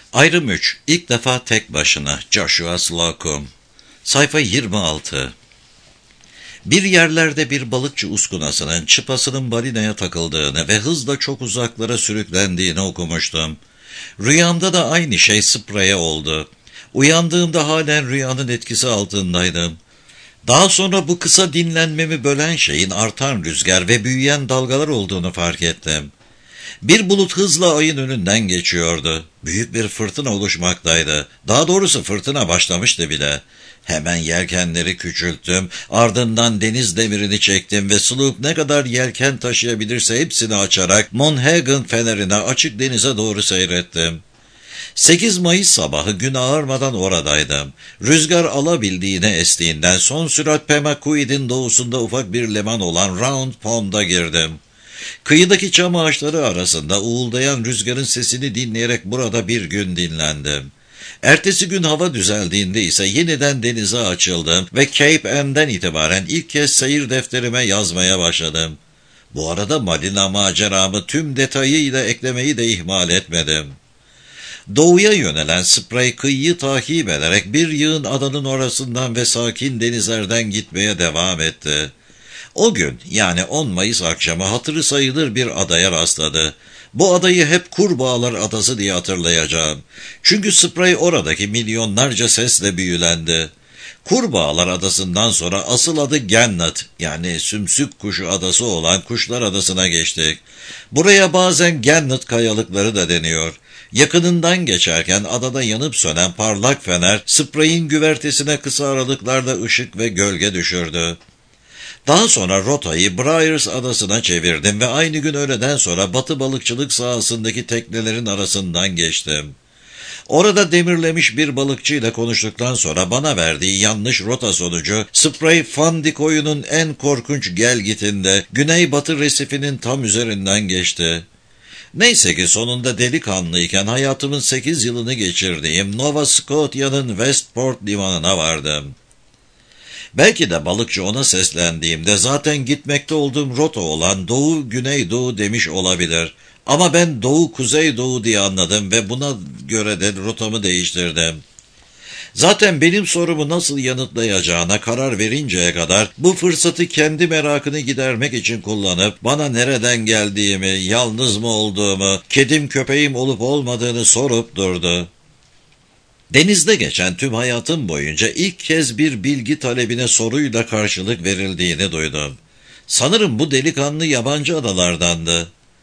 Ayrım 3. İlk defa tek başına. Joshua Slocum. Sayfa 26. Bir yerlerde bir balıkçı uskunasının çıpasının balinaya takıldığını ve hızla çok uzaklara sürüklendiğini okumuştum. Rüyamda da aynı şey Spray'e oldu. Uyandığımda halen rüyanın etkisi altındaydım. Daha sonra bu kısa dinlenmemi bölen şeyin artan rüzgar ve büyüyen dalgalar olduğunu fark ettim. Bir bulut hızla ayın önünden geçiyordu. Büyük bir fırtına oluşmaktaydı. Daha doğrusu fırtına başlamıştı bile. Hemen yelkenleri küçülttüm, ardından deniz demirini çektim ve sloop ne kadar yelken taşıyabilirse hepsini açarak Monhegan fenerine açık denize doğru seyrettim. 8 Mayıs sabahı gün ağarmadan oradaydım. Rüzgar alabildiğine estiğinden son sürat Pemaquid'in doğusunda ufak bir liman olan Round Pond'a girdim. Kıyıdaki çam ağaçları arasında uğuldayan rüzgarın sesini dinleyerek burada bir gün dinlendim. Ertesi gün hava düzeldiğinde ise yeniden denize açıldım ve Cape Ann'den itibaren ilk kez seyir defterime yazmaya başladım. Bu arada Malina maceramı tüm detayıyla eklemeyi de ihmal etmedim. Doğuya yönelen Spray kıyıyı takip ederek bir yığın adanın orasından ve sakin denizlerden gitmeye devam etti. O gün yani 10 Mayıs akşamı hatırı sayılır bir adaya rastladı. Bu adayı hep Kurbağalar Adası diye hatırlayacağım. Çünkü Spray oradaki milyonlarca sesle büyülendi. Kurbağalar Adası'ndan sonra asıl adı Gannet yani Sümsük Kuşu Adası olan Kuşlar Adası'na geçtik. Buraya bazen Gannet kayalıkları da deniyor. Yakınından geçerken adada yanıp sönen parlak fener Spray'in güvertesine kısa aralıklarla ışık ve gölge düşürdü. Daha sonra rotayı Briars Adası'na çevirdim ve aynı gün öğleden sonra batı balıkçılık sahasındaki teknelerin arasından geçtim. Orada demirlemiş bir balıkçıyla konuştuktan sonra bana verdiği yanlış rota sonucu Spray Fundy koyunun en korkunç gelgitinde güneybatı resifinin tam üzerinden geçti. Neyse ki sonunda delikanlıyken hayatımın 8 yılını geçirdiğim Nova Scotia'nın Westport limanına vardım. Belki de balıkçı ona seslendiğimde zaten gitmekte olduğum rota olan doğu-güneydoğu demiş olabilir. Ama ben doğu-kuzeydoğu diye anladım ve buna göre de rotamı değiştirdim. Zaten benim sorumu nasıl yanıtlayacağına karar verinceye kadar bu fırsatı kendi merakını gidermek için kullanıp bana nereden geldiğimi, yalnız mı olduğumu, kedim köpeğim olup olmadığını sorup durdu. Denizde geçen tüm hayatım boyunca ilk kez bir bilgi talebine soruyla karşılık verildiğini duydum. Sanırım bu delikanlı yabancı adalardandı.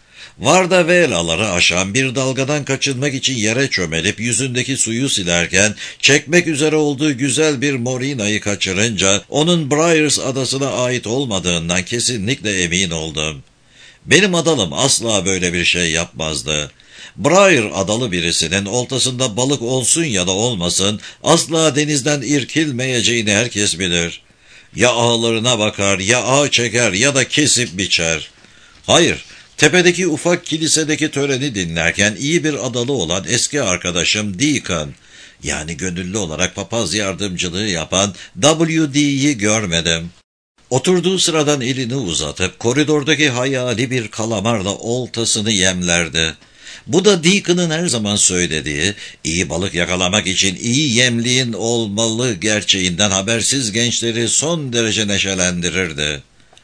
Vardavelaları aşan bir dalgadan kaçınmak için yere çömelip yüzündeki suyu silerken çekmek üzere olduğu güzel bir morinayı kaçırınca onun Briars Adası'na ait olmadığından kesinlikle emin oldum. Benim adalım asla böyle bir şey yapmazdı. Briar adalı birisinin oltasında balık olsun ya da olmasın asla denizden irkilmeyeceğini herkes bilir. Ya ağlarına bakar, ya ağ çeker ya da kesip biçer. Hayır, tepedeki ufak kilisedeki töreni dinlerken iyi bir adalı olan eski arkadaşım Deacon, yani gönüllü olarak papaz yardımcılığı yapan W.D.'yi görmedim. Oturduğu sıradan elini uzatıp koridordaki hayali bir kalamarla oltasını yemlerdi. Bu da Deacon'ın her zaman söylediği, iyi balık yakalamak için iyi yemliğin olmalı gerçeğinden habersiz gençleri son derece neşelendirirdi.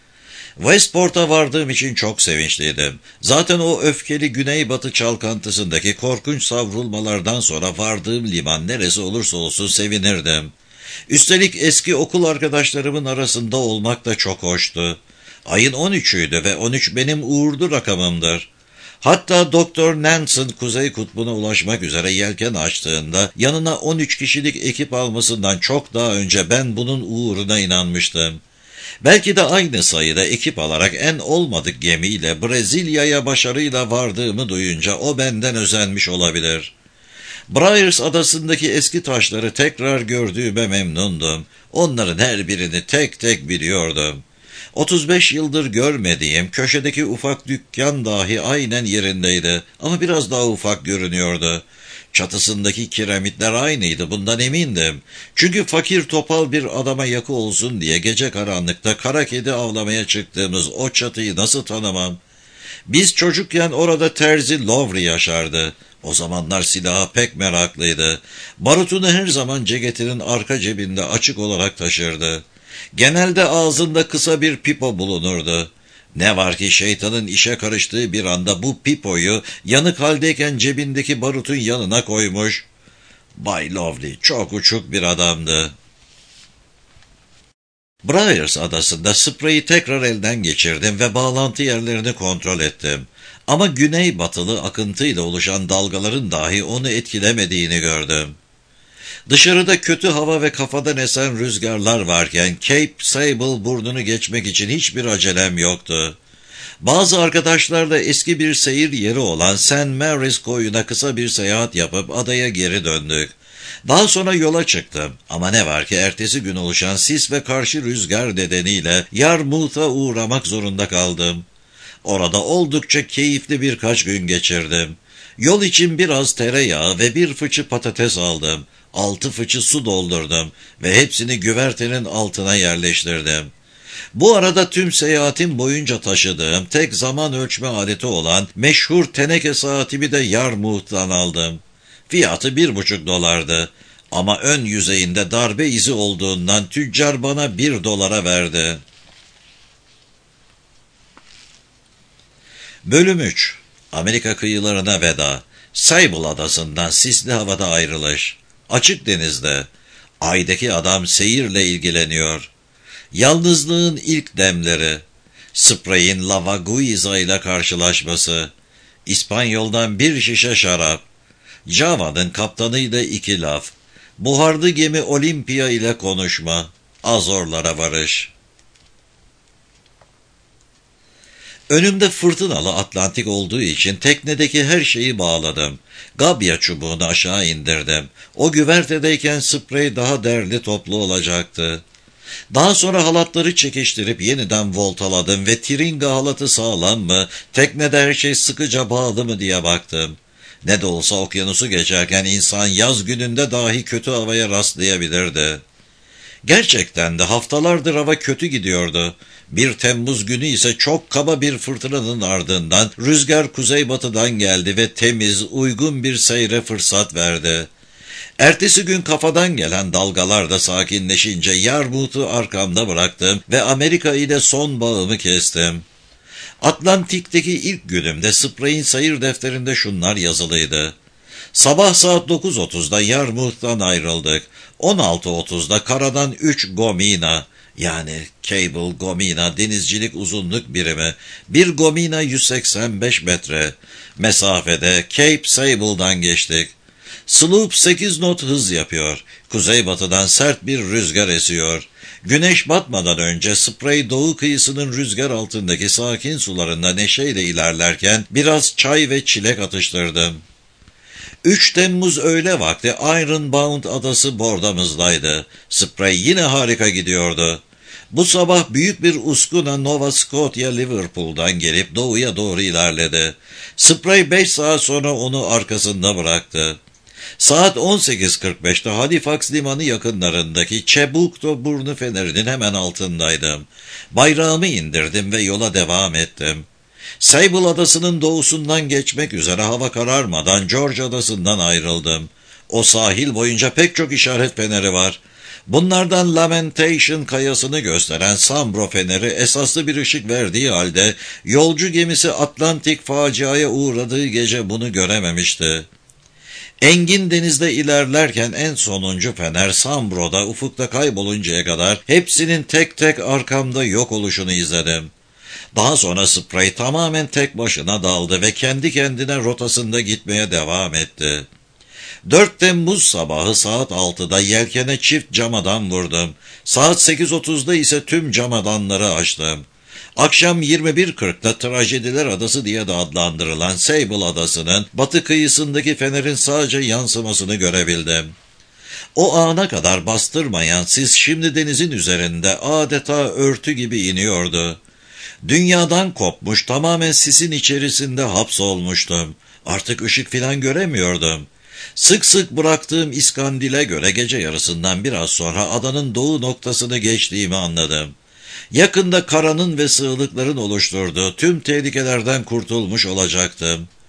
Westport'a vardığım için çok sevinçliydim. Zaten o öfkeli güneybatı çalkantısındaki korkunç savrulmalardan sonra vardığım liman neresi olursa olsun sevinirdim. Üstelik eski okul arkadaşlarımın arasında olmak da çok hoştu. Ayın 13'üydü ve 13 benim uğurlu rakamımdır. Hatta Doktor Nansen Kuzey Kutbu'na ulaşmak üzere yelken açtığında yanına 13 kişilik ekip almasından çok daha önce ben bunun uğruna inanmıştım. Belki de aynı sayıda ekip alarak en olmadık gemiyle Brezilya'ya başarıyla vardığımı duyunca o benden özenmiş olabilir. Briars Adası'ndaki eski taşları tekrar gördüğüme memnundum. Onların her birini tek tek biliyordum. 35 yıldır görmediğim köşedeki ufak dükkan dahi aynen yerindeydi ama biraz daha ufak görünüyordu. Çatısındaki kiremitler aynıydı, bundan emindim. Çünkü fakir topal bir adama yakı olsun diye gece karanlıkta kara kedi avlamaya çıktığımız o çatıyı nasıl tanımam? Biz çocukken orada terzi Lowry yaşardı. O zamanlar silaha pek meraklıydı. Barutunu her zaman ceketinin arka cebinde açık olarak taşırdı. Genelde ağzında kısa bir pipo bulunurdu. Ne var ki şeytanın işe karıştığı bir anda bu pipoyu yanık haldeyken cebindeki barutun yanına koymuş. Bay Lovely çok uçuk bir adamdı. Briars adasında spreyi tekrar elden geçirdim ve bağlantı yerlerini kontrol ettim. Ama güneybatılı akıntıyla oluşan dalgaların dahi onu etkilemediğini gördüm. Dışarıda kötü hava ve kafadan esen rüzgarlar varken Cape Sable burnunu geçmek için hiçbir acelem yoktu. Bazı arkadaşlarla eski bir seyir yeri olan St. Mary's koyuna kısa bir seyahat yapıp adaya geri döndük. Daha sonra yola çıktım ama ne var ki ertesi gün oluşan sis ve karşı rüzgar nedeniyle Yarmouth'a uğramak zorunda kaldım. Orada oldukça keyifli birkaç gün geçirdim. Yol için biraz tereyağı ve bir fıçı patates aldım. 6 fıçı su doldurdum ve hepsini güvertenin altına yerleştirdim. Bu arada tüm seyahatim boyunca taşıdığım tek zaman ölçme aleti olan meşhur teneke saatimi de Yarmouth'tan aldım. Fiyatı $1,5 ama ön yüzeyinde darbe izi olduğundan tüccar bana $1 verdi. Bölüm 3. Amerika kıyılarına veda. Sable adasından sisli havada ayrılış. Açık denizde. Aydaki adam seyirle ilgileniyor. Yalnızlığın ilk demleri. Spray'in La Vaguiza ile karşılaşması. İspanyol'dan bir şişe şarap. Java'nın kaptanıyla 2 laf. Buharlı gemi Olympia ile konuşma. Azorlara varış. Önümde fırtınalı Atlantik olduğu için teknedeki her şeyi bağladım. Gabya çubuğunu aşağı indirdim. O güvertedeyken sprey daha derli toplu olacaktı. Daha sonra halatları çekiştirip yeniden voltaladım ve tiringa halatı sağlam mı, teknede her şey sıkıca bağlı mı diye baktım. Ne de olsa okyanusu geçerken insan yaz gününde dahi kötü havaya rastlayabilirdi. Gerçekten de haftalardır hava kötü gidiyordu. 1 Temmuz günü ise çok kaba bir fırtınanın ardından rüzgar kuzeybatıdan geldi ve temiz, uygun bir seyre fırsat verdi. Ertesi gün kafadan gelen dalgalar da sakinleşince Yarmouth'u arkamda bıraktım ve Amerika ile son bağımı kestim. Atlantik'teki ilk günümde Spray'in sayır defterinde şunlar yazılıydı. Sabah saat 9.30'da Yarmouth'tan ayrıldık. 16.30'da karadan 3 gomina, yani cable gomina denizcilik uzunluk birimi, bir gomina 185 metre mesafede Cape Sable'dan geçtik. Sloop 8 knot hız yapıyor. Kuzeybatıdan sert bir rüzgar esiyor. Güneş batmadan önce Spray doğu kıyısının rüzgar altındaki sakin sularında neşeyle ilerlerken biraz çay ve çilek atıştırdım. 3 Temmuz öğle vakti Ironbound adası bordamızdaydı. Spray yine harika gidiyordu. Bu sabah büyük bir uskuna Nova Scotia Liverpool'dan gelip doğuya doğru ilerledi. Spray 5 saat sonra onu arkasında bıraktı. Saat 18.45'te Halifax limanı yakınlarındaki Chebucto burnu fenerinin hemen altındaydım. Bayrağımı indirdim ve yola devam ettim. Sable adasının doğusundan geçmek üzere hava kararmadan George adasından ayrıldım. O sahil boyunca pek çok işaret feneri var. Bunlardan Lamentation kayasını gösteren Sambro feneri esaslı bir ışık verdiği halde yolcu gemisi Atlantik faciaya uğradığı gece bunu görememişti. Engin denizde ilerlerken en sonuncu fener Sambro'da ufukta kayboluncaya kadar hepsinin tek tek arkamda yok oluşunu izledim. Daha sonra Spray tamamen tek başına daldı ve kendi kendine rotasında gitmeye devam etti. 4 Temmuz sabahı saat 6'da yelkene çift camadan vurdum. Saat 8.30'da ise tüm camadanları açtım. Akşam 21.40'da Trajediler Adası diye de adlandırılan Sable Adası'nın batı kıyısındaki fenerin sadece yansımasını görebildim. O ana kadar bastırmayan sis şimdi denizin üzerinde adeta örtü gibi iniyordu. Dünyadan kopmuş, tamamen sisin içerisinde hapsolmuştum. Artık ışık filan göremiyordum. Sık sık bıraktığım iskandile göre gece yarısından biraz sonra adanın doğu noktasını geçtiğimi anladım. Yakında karanın ve sığlıkların oluşturduğu tüm tehlikelerden kurtulmuş olacaktım.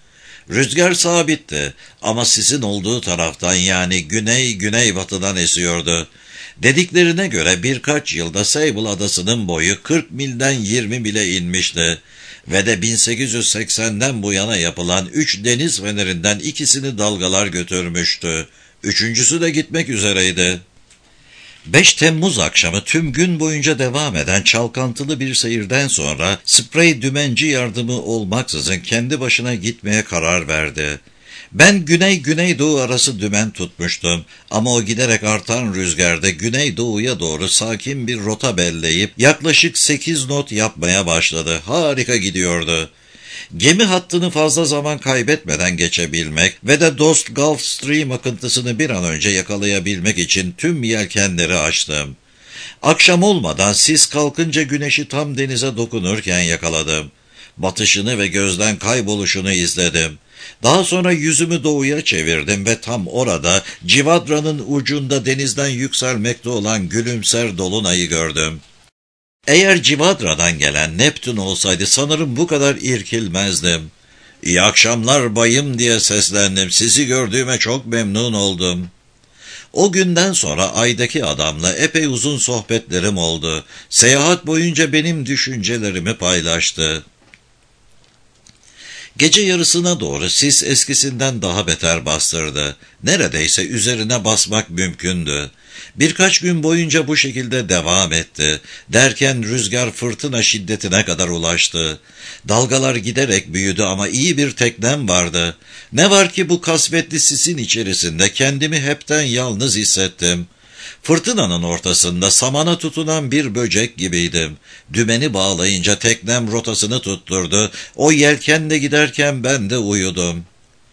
Rüzgar sabitti ama sisin olduğu taraftan, yani güneybatıdan esiyordu. Dediklerine göre birkaç yılda Sable adasının boyu 40 milden 20 mile inmişti ve de 1880'den bu yana yapılan 3 deniz fenerinden ikisini dalgalar götürmüştü. Üçüncüsü de gitmek üzereydi. 5 Temmuz akşamı tüm gün boyunca devam eden çalkantılı bir seyirden sonra Spray dümenci yardımı olmaksızın kendi başına gitmeye karar verdi. Ben güney-güneydoğu arası dümen tutmuştum ama o giderek artan rüzgarda güneydoğuya doğru sakin bir rota belleyip yaklaşık 8 knot yapmaya başladı. Harika gidiyordu. Gemi hattını fazla zaman kaybetmeden geçebilmek ve de Dost Gulf Stream akıntısını bir an önce yakalayabilmek için tüm yelkenleri açtım. Akşam olmadan sis kalkınca güneşi tam denize dokunurken yakaladım. Batışını ve gözden kayboluşunu izledim. Daha sonra yüzümü doğuya çevirdim ve tam orada Civadra'nın ucunda denizden yükselmekte olan gülümser dolunayı gördüm. Eğer Civadra'dan gelen Neptün olsaydı sanırım bu kadar irkilmezdim. "İyi akşamlar bayım" diye seslendim. "Sizi gördüğüme çok memnun oldum." O günden sonra aydaki adamla epey uzun sohbetlerim oldu. Seyahat boyunca benim düşüncelerimi paylaştı. Gece yarısına doğru sis eskisinden daha beter bastırdı. Neredeyse üzerine basmak mümkündü. Birkaç gün boyunca bu şekilde devam etti. Derken rüzgar fırtına şiddetine kadar ulaştı. Dalgalar giderek büyüdü ama iyi bir teknem vardı. Ne var ki bu kasvetli sisin içerisinde kendimi hepten yalnız hissettim. Fırtınanın ortasında samana tutunan bir böcek gibiydim. Dümeni bağlayınca teknem rotasını tutturdu. O yelkenle giderken ben de uyudum.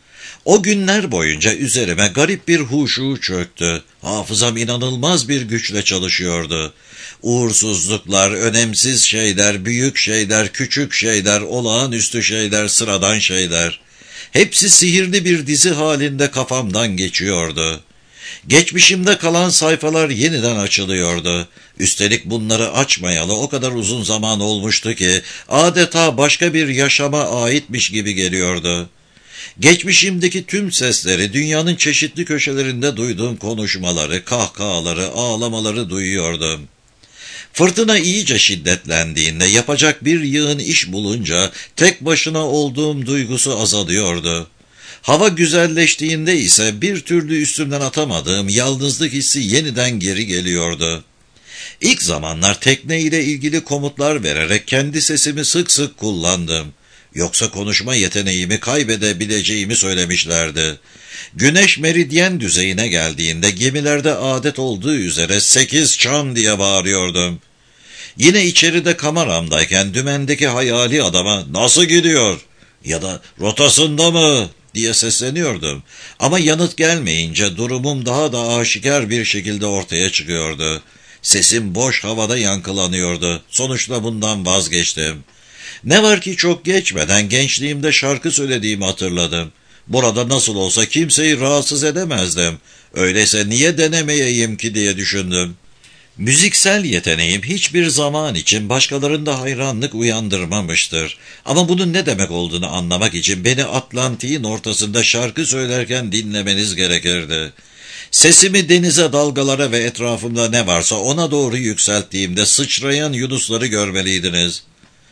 O günler boyunca üzerime garip bir huşu çöktü. Hafızam inanılmaz bir güçle çalışıyordu. Uğursuzluklar, önemsiz şeyler, büyük şeyler, küçük şeyler, olağanüstü şeyler, sıradan şeyler. Hepsi sihirli bir dizi halinde kafamdan geçiyordu. Geçmişimde kalan sayfalar yeniden açılıyordu. Üstelik bunları açmayalı o kadar uzun zaman olmuştu ki adeta başka bir yaşama aitmiş gibi geliyordu. Geçmişimdeki tüm sesleri, dünyanın çeşitli köşelerinde duyduğum konuşmaları, kahkahaları, ağlamaları duyuyordum. Fırtına iyice şiddetlendiğinde, yapacak bir yığın iş bulunca tek başına olduğum duygusu azalıyordu. Hava güzelleştiğinde ise bir türlü üstümden atamadığım yalnızlık hissi yeniden geri geliyordu. İlk zamanlar tekne ile ilgili komutlar vererek kendi sesimi sık sık kullandım. Yoksa konuşma yeteneğimi kaybedebileceğimi söylemişlerdi. Güneş meridyen düzeyine geldiğinde gemilerde adet olduğu üzere 8 çan diye bağırıyordum. Yine içeride kameramdayken dümendeki hayali adama "Nasıl gidiyor?" ya da "Rotasında mı?" diye sesleniyordum. Ama yanıt gelmeyince durumum daha da aşikar bir şekilde ortaya çıkıyordu. Sesim boş havada yankılanıyordu. Sonuçta bundan vazgeçtim. Ne var ki çok geçmeden gençliğimde şarkı söylediğimi hatırladım. Burada nasıl olsa kimseyi rahatsız edemezdim. Öyleyse niye denemeyeyim ki diye düşündüm. Müziksel yeteneğim hiçbir zaman için başkalarında hayranlık uyandırmamıştır. Ama bunun ne demek olduğunu anlamak için beni Atlantik'in ortasında şarkı söylerken dinlemeniz gerekirdi. Sesimi denize, dalgalara ve etrafımda ne varsa ona doğru yükselttiğimde sıçrayan yunusları görmeliydiniz.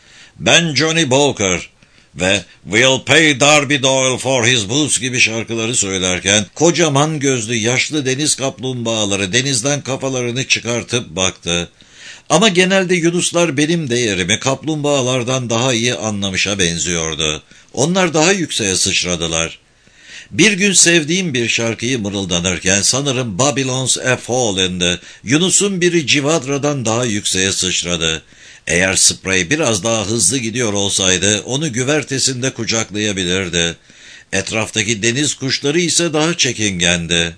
"Ben Johnny Walker ve We'll Pay Darby Doyle for His Boots" gibi şarkıları söylerken kocaman gözlü yaşlı deniz kaplumbağaları denizden kafalarını çıkartıp baktı. Ama genelde yunuslar benim değerimi kaplumbağalardan daha iyi anlamışa benziyordu. Onlar daha yükseğe sıçradılar. Bir gün sevdiğim bir şarkıyı mırıldanırken sanırım Babylon's a Fallen'dı. Yunus'un biri Civadra'dan daha yükseğe sıçradı. Eğer Spray biraz daha hızlı gidiyor olsaydı onu güvertesinde kucaklayabilirdi. Etraftaki deniz kuşları ise daha çekingendi.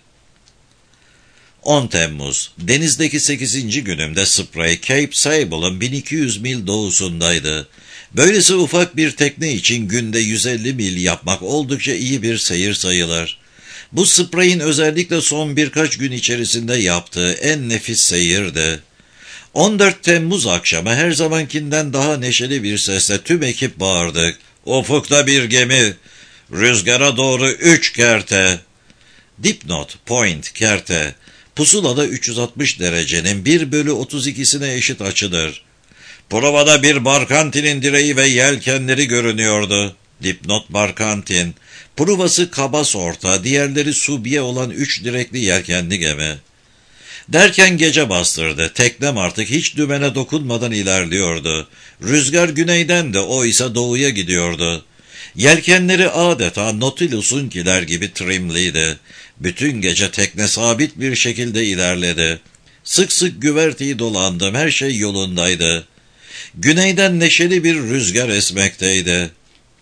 10 Temmuz. Denizdeki 8. günümde Spray, Cape Sable'ın 1200 mil doğusundaydı. Böylesi ufak bir tekne için günde 150 mil yapmak oldukça iyi bir seyir sayılır. Bu Spray'in özellikle son birkaç gün içerisinde yaptığı en nefis seyirdi. 14 Temmuz akşamı her zamankinden daha neşeli bir sesle tüm ekip bağırdık. "Ufukta bir gemi! Rüzgara doğru 3 kerte. Dipnot, point, kerte. Pusulada 360 derecenin 1/32'sine eşit açıdır. Provada bir barkantinin direği ve yelkenleri görünüyordu. Dipnot barkantin. Provası kabas orta, diğerleri subye olan 3 direkli yelkenli gemi. Derken gece bastırdı. Teknem artık hiç dümene dokunmadan ilerliyordu. Rüzgar güneyden de o ise doğuya gidiyordu. Yelkenleri adeta Nautilus'unkiler gibi trimliydi. Bütün gece tekne sabit bir şekilde ilerledi. Sık sık güverteyi dolandım, her şey yolundaydı. Güneyden neşeli bir rüzgar esmekteydi.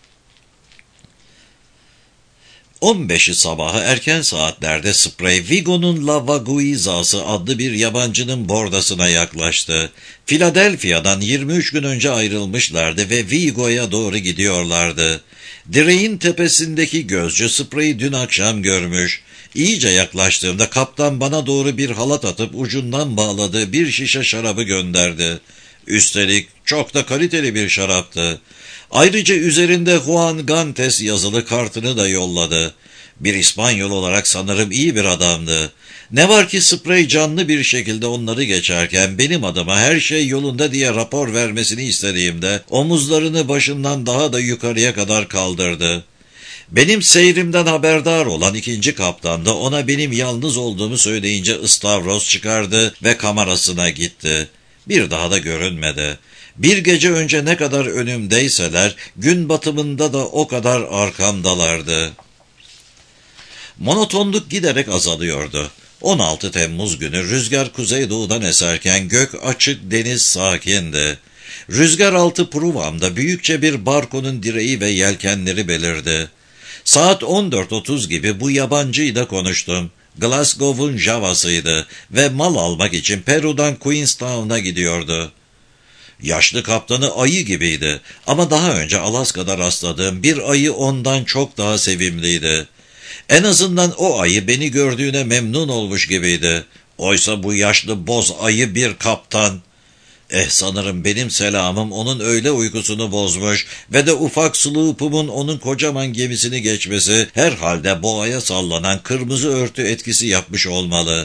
15'i sabahı erken saatlerde Spray, Vigo'nun La Vaguiza'sı adlı bir yabancının bordasına yaklaştı. Philadelphia'dan 23 gün önce ayrılmışlardı ve Vigo'ya doğru gidiyorlardı. Direğin tepesindeki gözcü Spray'i dün akşam görmüş. İyice yaklaştığımda kaptan bana doğru bir halat atıp ucundan bağladığı bir şişe şarabı gönderdi. Üstelik çok da kaliteli bir şaraptı. Ayrıca üzerinde Juan Gantes yazılı kartını da yolladı. Bir İspanyol olarak sanırım iyi bir adamdı. Ne var ki Spray canlı bir şekilde onları geçerken benim adıma her şey yolunda diye rapor vermesini istediğimde omuzlarını başından daha da yukarıya kadar kaldırdı. Benim seyrimden haberdar olan ikinci kaptan da ona benim yalnız olduğumu söyleyince ıstavroz çıkardı ve kamerasına gitti. Bir daha da görünmedi. Bir gece önce ne kadar önümdeyseler, gün batımında da o kadar arkamdalardı. Monotonluk giderek azalıyordu. 16 Temmuz günü rüzgar kuzeydoğudan eserken gök açık, deniz sakindi. Rüzgar altı pruvamda büyükçe bir barkonun direği ve yelkenleri belirdi. Saat 14:30 gibi bu yabancıyla konuştum. Glasgow'un Java'sıydı ve mal almak için Peru'dan Queenstown'a gidiyordu. Yaşlı kaptanı ayı gibiydi ama daha önce Alaska'da rastladığım bir ayı ondan çok daha sevimliydi. En azından o ayı beni gördüğüne memnun olmuş gibiydi. Oysa bu yaşlı boz ayı bir kaptan. Sanırım benim selamım onun öğle uykusunu bozmuş ve de ufak sloop'umun onun kocaman gemisini geçmesi herhalde boğaya sallanan kırmızı örtü etkisi yapmış olmalı.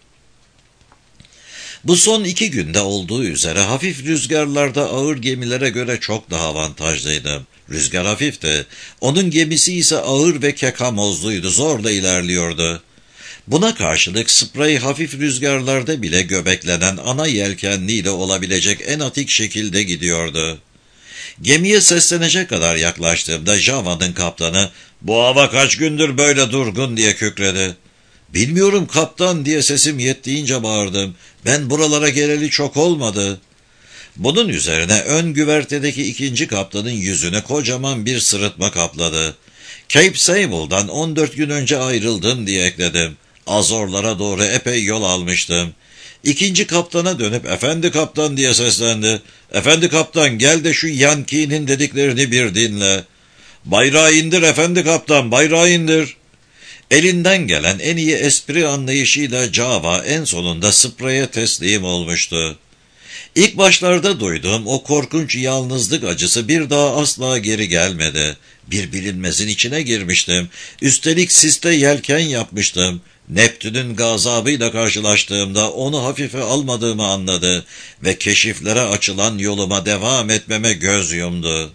Bu son 2 günde olduğu üzere hafif rüzgarlarda ağır gemilere göre çok daha avantajlıydı. Rüzgar hafifti. Onun gemisi ise ağır ve kekamozluydu, zorla ilerliyordu. Buna karşılık Spray hafif rüzgarlarda bile göbeklenen ana yelkenliyle olabilecek en atik şekilde gidiyordu. Gemiye seslenecek kadar yaklaştığımda Java'nın kaptanı, "Bu hava kaç gündür böyle durgun?" diye kükredi. "Bilmiyorum kaptan" diye sesim yettiğince bağırdım. "Ben buralara geleli çok olmadı." Bunun üzerine ön güvertedeki ikinci kaptanın yüzüne kocaman bir sırıtma kapladı. "Cape Sable'dan 14 gün önce ayrıldım" diye ekledim. Azorlara doğru epey yol almıştım. İkinci kaptana dönüp "Efendi kaptan" diye seslendi. "Efendi kaptan, gel de şu Yankee'nin dediklerini bir dinle." "Bayrağı indir efendi kaptan, bayrağı indir." Elinden gelen en iyi espri anlayışıyla Java en sonunda Spray'e teslim olmuştu. İlk başlarda duyduğum o korkunç yalnızlık acısı bir daha asla geri gelmedi. Bir bilinmezin içine girmiştim. Üstelik siste yelken yapmıştım. Neptün'ün gazabıyla karşılaştığımda onu hafife almadığımı anladı ve keşiflere açılan yoluma devam etmeme göz yumdu.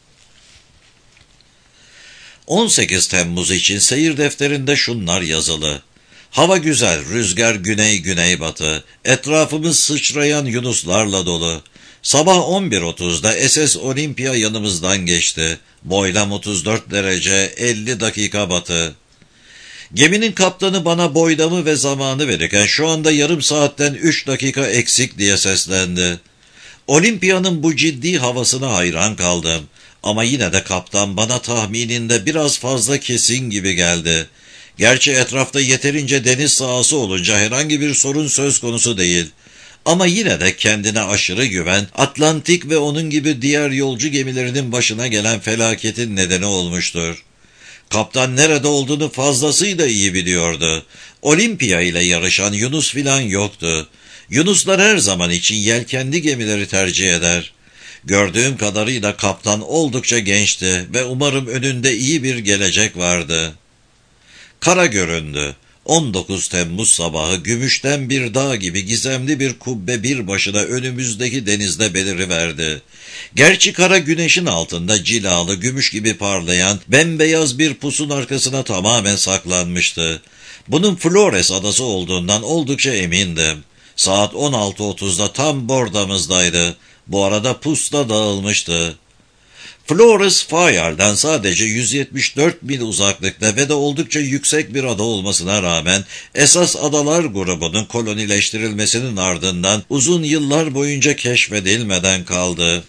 18 Temmuz için seyir defterinde şunlar yazılı: Hava güzel, rüzgar güney-güneybatı, etrafımız sıçrayan yunuslarla dolu. Sabah 11:30'da SS Olympia yanımızdan geçti. Boylam 34 derece, 50 dakika batı. Geminin kaptanı bana boylamı ve zamanı verirken şu anda yarım saatten 3 dakika eksik diye seslendi. Olimpia'nın bu ciddi havasına hayran kaldım. Ama yine de kaptan bana tahmininde biraz fazla kesin gibi geldi. Gerçi etrafta yeterince deniz sahası olunca herhangi bir sorun söz konusu değil. Ama yine de kendine aşırı güven, Atlantik ve onun gibi diğer yolcu gemilerinin başına gelen felaketin nedeni olmuştur. Kaptan nerede olduğunu fazlasıyla iyi biliyordu. Olympia ile yarışan Yunus filan yoktu. Yunuslar her zaman için yelkenli gemileri tercih eder. Gördüğüm kadarıyla kaptan oldukça gençti ve umarım önünde iyi bir gelecek vardı. Kara göründü. 19 Temmuz sabahı gümüşten bir dağ gibi gizemli bir kubbe bir başına önümüzdeki denizde beliriverdi. Gerçi kara güneşin altında cilalı, gümüş gibi parlayan bembeyaz bir pusun arkasına tamamen saklanmıştı. Bunun Flores adası olduğundan oldukça emindim. Saat 16.30'da tam bordamızdaydı. Bu arada pus da dağılmıştı. Flores Fayal'den sadece 174 mil uzaklıkta ve de oldukça yüksek bir ada olmasına rağmen esas adalar grubunun kolonileştirilmesinin ardından uzun yıllar boyunca keşfedilmeden kaldı.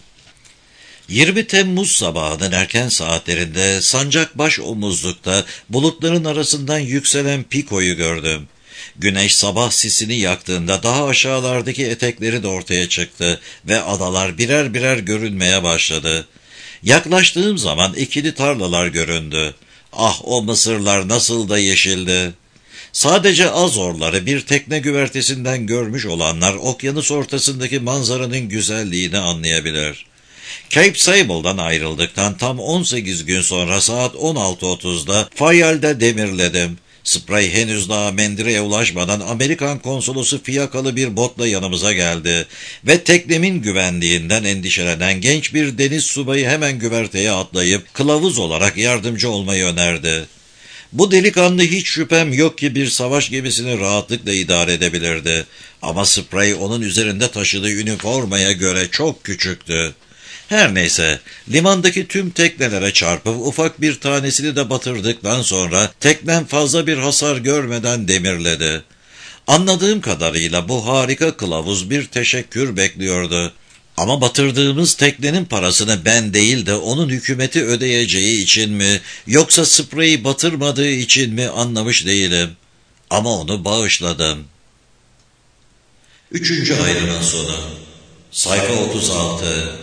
20 Temmuz sabahının erken saatlerinde Sancakbaş omuzlukta bulutların arasından yükselen Pico'yu gördüm. Güneş sabah sisini yaktığında daha aşağılardaki etekleri de ortaya çıktı ve adalar birer birer görünmeye başladı. Yaklaştığım zaman ikili tarlalar göründü. Ah, o mısırlar nasıl da yeşildi. Sadece Azorları bir tekne güvertesinden görmüş olanlar okyanus ortasındaki manzaranın güzelliğini anlayabilir. Cape Sable'dan ayrıldıktan tam 18 gün sonra saat 16.30'da Fayal'de demirledim. Spray henüz daha Mendire'ye ulaşmadan Amerikan konsolosu fiyakalı bir botla yanımıza geldi ve teknemin güvenliğinden endişelenen genç bir deniz subayı hemen güverteye atlayıp kılavuz olarak yardımcı olmayı önerdi. Bu delikanlı hiç şüphem yok ki bir savaş gemisini rahatlıkla idare edebilirdi. Ama Spray onun üzerinde taşıdığı üniformaya göre çok küçüktü. Her neyse, limandaki tüm teknelere çarpıp ufak bir tanesini de batırdıktan sonra teknem fazla bir hasar görmeden demirledi. Anladığım kadarıyla bu harika kılavuz bir teşekkür bekliyordu. Ama batırdığımız teknenin parasını ben değil de onun hükümeti ödeyeceği için mi, yoksa Spray'i batırmadığı için mi anlamış değilim. Ama onu bağışladım. 3. ayrının sonu. Sayfa 36.